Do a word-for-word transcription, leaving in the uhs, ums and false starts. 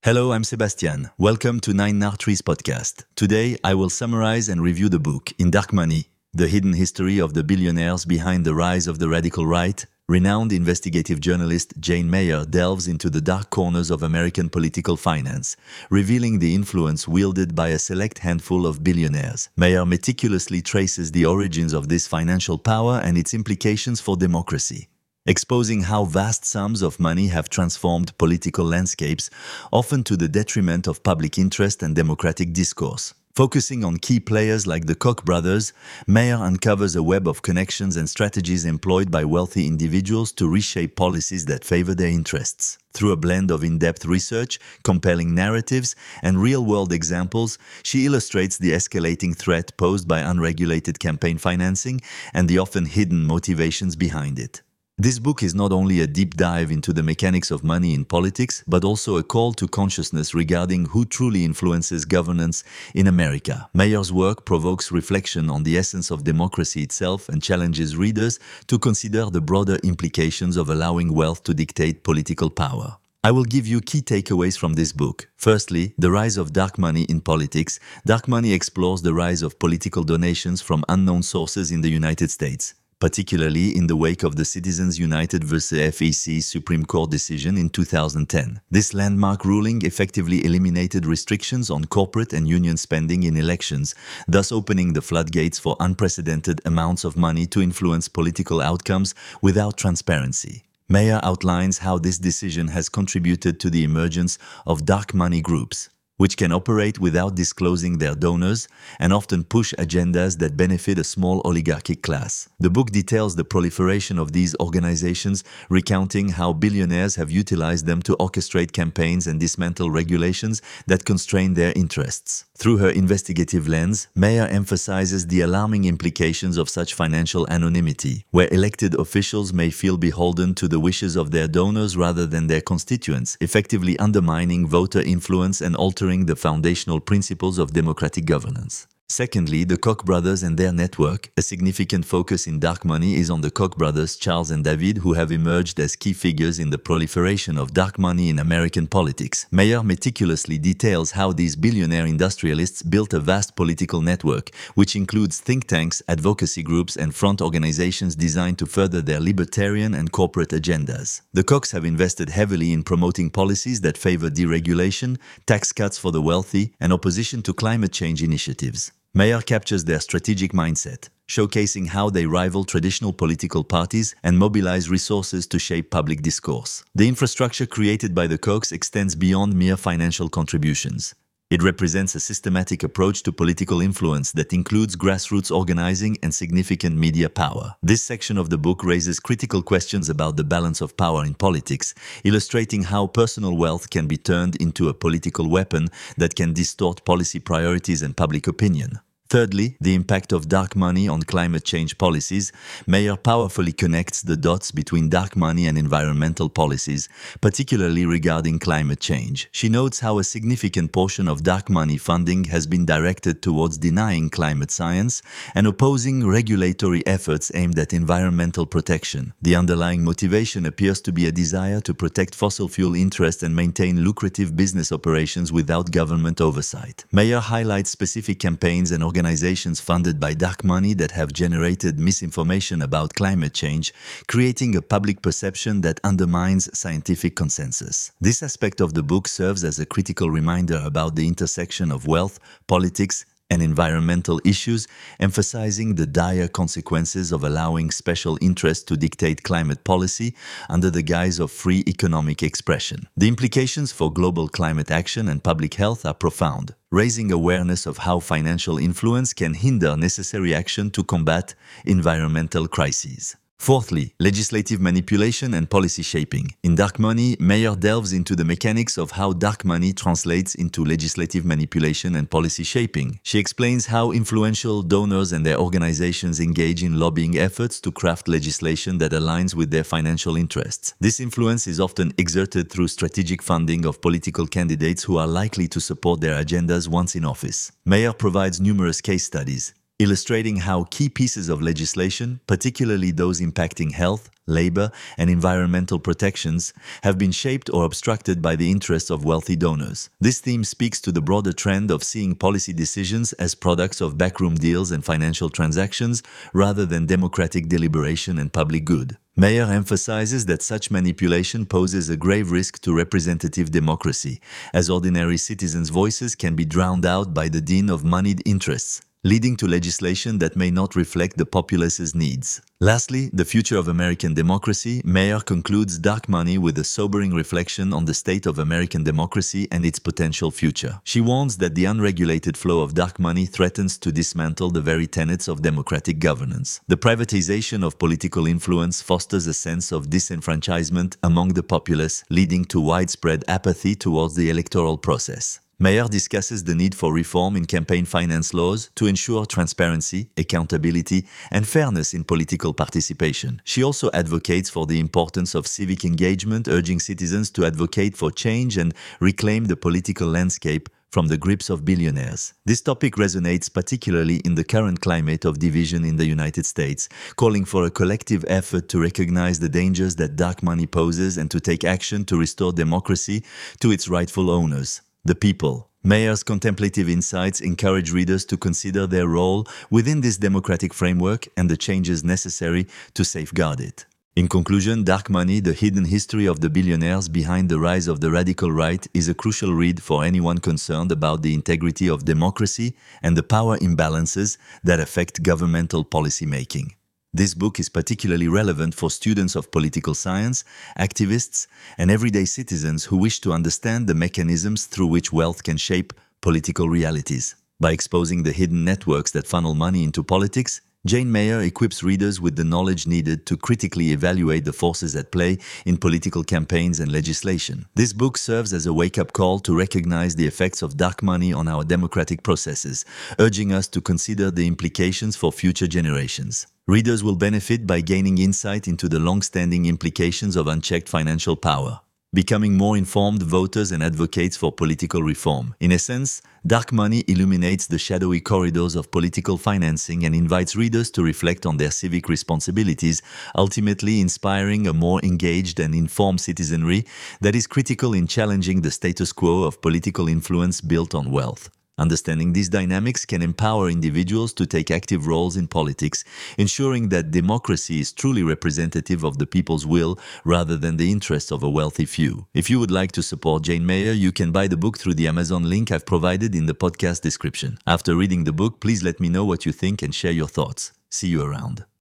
Hello, I'm Sebastian. Welcome to Nine Arteries podcast. Today, I will summarize and review the book In Dark Money, The Hidden History of the Billionaires Behind the Rise of the Radical Right. Renowned investigative journalist Jane Mayer delves into the dark corners of American political finance, revealing the influence wielded by a select handful of billionaires. Mayer meticulously traces the origins of this financial power and its implications for democracy, exposing how vast sums of money have transformed political landscapes, often to the detriment of public interest and democratic discourse. Focusing on key players like the Koch brothers, Mayer uncovers a web of connections and strategies employed by wealthy individuals to reshape policies that favor their interests. Through a blend of in-depth research, compelling narratives, and real-world examples, she illustrates the escalating threat posed by unregulated campaign financing and the often hidden motivations behind it. This book is not only a deep dive into the mechanics of money in politics, but also a call to consciousness regarding who truly influences governance in America. Mayer's work provokes reflection on the essence of democracy itself and challenges readers to consider the broader implications of allowing wealth to dictate political power. I will give you key takeaways from this book. Firstly, the rise of dark money in politics. Dark money explores the rise of political donations from unknown sources in the United States, particularly in the wake of the Citizens United versus F E C Supreme Court decision in two thousand ten. This landmark ruling effectively eliminated restrictions on corporate and union spending in elections, thus opening the floodgates for unprecedented amounts of money to influence political outcomes without transparency. Mayer outlines how this decision has contributed to the emergence of dark money groups, which can operate without disclosing their donors and often push agendas that benefit a small oligarchic class. The book details the proliferation of these organizations, recounting how billionaires have utilized them to orchestrate campaigns and dismantle regulations that constrain their interests. Through her investigative lens, Mayer emphasizes the alarming implications of such financial anonymity, where elected officials may feel beholden to the wishes of their donors rather than their constituents, effectively undermining voter influence and altering the foundational principles of democratic governance. Secondly, the Koch brothers and their network. A significant focus in Dark Money is on the Koch brothers, Charles and David, who have emerged as key figures in the proliferation of dark money in American politics. Mayer meticulously details how these billionaire industrialists built a vast political network, which includes think tanks, advocacy groups, and front organizations designed to further their libertarian and corporate agendas. The Kochs have invested heavily in promoting policies that favor deregulation, tax cuts for the wealthy, and opposition to climate change initiatives. Mayer captures their strategic mindset, showcasing how they rival traditional political parties and mobilize resources to shape public discourse. The infrastructure created by the Kochs extends beyond mere financial contributions. It represents a systematic approach to political influence that includes grassroots organizing and significant media power. This section of the book raises critical questions about the balance of power in politics, illustrating how personal wealth can be turned into a political weapon that can distort policy priorities and public opinion. Thirdly, the impact of dark money on climate change policies. Mayer powerfully connects the dots between dark money and environmental policies, particularly regarding climate change. She notes how a significant portion of dark money funding has been directed towards denying climate science and opposing regulatory efforts aimed at environmental protection. The underlying motivation appears to be a desire to protect fossil fuel interests and maintain lucrative business operations without government oversight. Mayer highlights specific campaigns and organizations Organizations funded by dark money that have generated misinformation about climate change, creating a public perception that undermines scientific consensus. This aspect of the book serves as a critical reminder about the intersection of wealth, politics, and environmental issues, emphasizing the dire consequences of allowing special interests to dictate climate policy under the guise of free economic expression. The implications for global climate action and public health are profound, raising awareness of how financial influence can hinder necessary action to combat environmental crises. Fourthly, legislative manipulation and policy shaping. In Dark Money, Mayer delves into the mechanics of how dark money translates into legislative manipulation and policy shaping. She explains how influential donors and their organizations engage in lobbying efforts to craft legislation that aligns with their financial interests. This influence is often exerted through strategic funding of political candidates who are likely to support their agendas once in office. Mayer provides numerous case studies, illustrating how key pieces of legislation, particularly those impacting health, labor, and environmental protections have been shaped or obstructed by the interests of wealthy donors. This theme speaks to the broader trend of seeing policy decisions as products of backroom deals and financial transactions rather than democratic deliberation and public good. Mayer emphasizes that such manipulation poses a grave risk to representative democracy, as ordinary citizens' voices can be drowned out by the din of moneyed interests, leading to legislation that may not reflect the populace's needs. Lastly, The Future of American Democracy, Mayer concludes Dark Money with a sobering reflection on the state of American democracy and its potential future. She warns that the unregulated flow of dark money threatens to dismantle the very tenets of democratic governance. The privatization of political influence fosters a sense of disenfranchisement among the populace, leading to widespread apathy towards the electoral process. Mayer discusses the need for reform in campaign finance laws to ensure transparency, accountability, and fairness in political participation. She also advocates for the importance of civic engagement, urging citizens to advocate for change and reclaim the political landscape from the grips of billionaires. This topic resonates particularly in the current climate of division in the United States, calling for a collective effort to recognize the dangers that dark money poses and to take action to restore democracy to its rightful owners, the people. Mayer's contemplative insights encourage readers to consider their role within this democratic framework and the changes necessary to safeguard it. In conclusion, Dark Money, The Hidden History of the Billionaires Behind the Rise of the Radical Right is a crucial read for anyone concerned about the integrity of democracy and the power imbalances that affect governmental policy making. This book is particularly relevant for students of political science, activists, and everyday citizens who wish to understand the mechanisms through which wealth can shape political realities. By exposing the hidden networks that funnel money into politics, Jane Mayer equips readers with the knowledge needed to critically evaluate the forces at play in political campaigns and legislation. This book serves as a wake-up call to recognize the effects of dark money on our democratic processes, urging us to consider the implications for future generations. Readers will benefit by gaining insight into the long-standing implications of unchecked financial power, becoming more informed voters and advocates for political reform. In essence, Dark Money illuminates the shadowy corridors of political financing and invites readers to reflect on their civic responsibilities, ultimately inspiring a more engaged and informed citizenry that is critical in challenging the status quo of political influence built on wealth. Understanding these dynamics can empower individuals to take active roles in politics, ensuring that democracy is truly representative of the people's will rather than the interests of a wealthy few. If you would like to support Jane Mayer, you can buy the book through the Amazon link I've provided in the podcast description. After reading the book, please let me know what you think and share your thoughts. See you around.